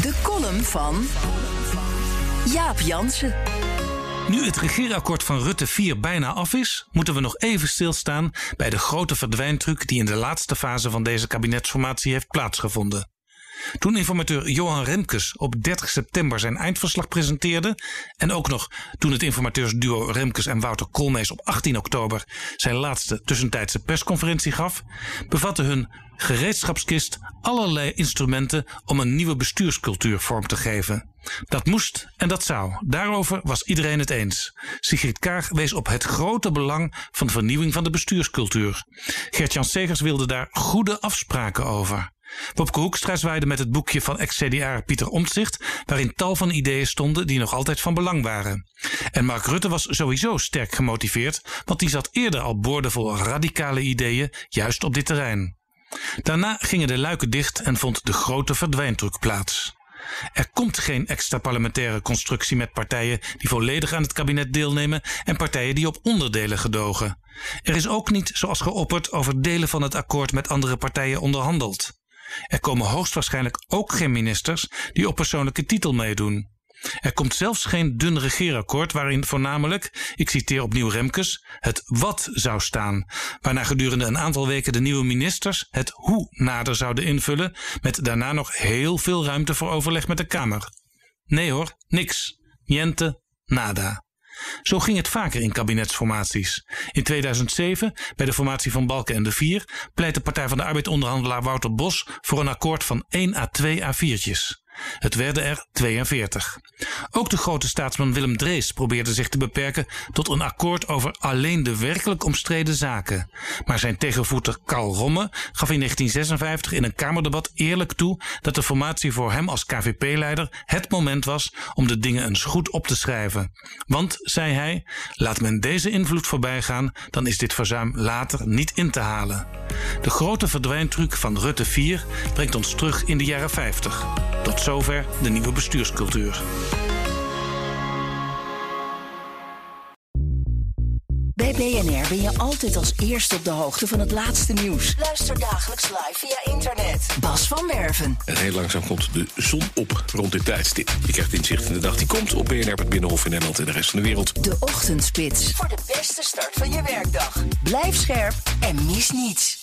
De column van Jaap Jansen. Nu het regeerakkoord van Rutte 4 bijna af is, moeten we nog even stilstaan bij de grote verdwijntruc die in de laatste fase van deze kabinetsformatie heeft plaatsgevonden. Toen informateur Johan Remkes op 30 september zijn eindverslag presenteerde en ook nog toen het informateursduo Remkes en Wouter Koolmees op 18 oktober zijn laatste tussentijdse persconferentie gaf, bevatte hun gereedschapskist allerlei instrumenten om een nieuwe bestuurscultuur vorm te geven. Dat moest en dat zou. Daarover was iedereen het eens. Sigrid Kaag wees op het grote belang van vernieuwing van de bestuurscultuur. Gert-Jan Segers wilde daar goede afspraken over. Wopke Hoekstra zwaaide met het boekje van ex-CDA Pieter Omtzigt, waarin tal van ideeën stonden die nog altijd van belang waren. En Mark Rutte was sowieso sterk gemotiveerd, want die zat eerder al boordevol radicale ideeën, juist op dit terrein. Daarna gingen de luiken dicht en vond de grote verdwijntruc plaats. Er komt geen extra parlementaire constructie met partijen die volledig aan het kabinet deelnemen en partijen die op onderdelen gedogen. Er is ook niet, zoals geopperd, over delen van het akkoord met andere partijen onderhandeld. Er komen hoogstwaarschijnlijk ook geen ministers die op persoonlijke titel meedoen. Er komt zelfs geen dun regeerakkoord waarin voornamelijk, ik citeer opnieuw Remkes, het wat zou staan, waarna gedurende een aantal weken de nieuwe ministers het hoe nader zouden invullen, met daarna nog heel veel ruimte voor overleg met de Kamer. Nee hoor, niks. Niente, nada. Zo ging het vaker in kabinetsformaties. In 2007, bij de formatie van Balkenende 4, pleit de Partij van de Arbeid-onderhandelaar Wouter Bos voor een akkoord van 1 à 2 A4'tjes. Het werden er 42. Ook de grote staatsman Willem Drees probeerde zich te beperken tot een akkoord over alleen de werkelijk omstreden zaken. Maar zijn tegenvoeter Karl Romme gaf in 1956 in een Kamerdebat eerlijk toe dat de formatie voor hem als KVP-leider het moment was om de dingen eens goed op te schrijven. Want, zei hij, laat men deze invloed voorbij gaan, dan is dit verzuim later niet in te halen. De grote verdwijntruc van Rutte 4 brengt ons terug in de jaren 50. Tot zover de nieuwe bestuurscultuur. Bij BNR ben je altijd als eerste op de hoogte van het laatste nieuws. Luister dagelijks live via internet. Bas van Werven. En heel langzaam komt de zon op rond dit tijdstip. Je krijgt inzicht in de dag die komt op BNR, het Binnenhof in Nederland en de rest van de wereld. De Ochtendspits. Voor de beste start van je werkdag. Blijf scherp en mis niets.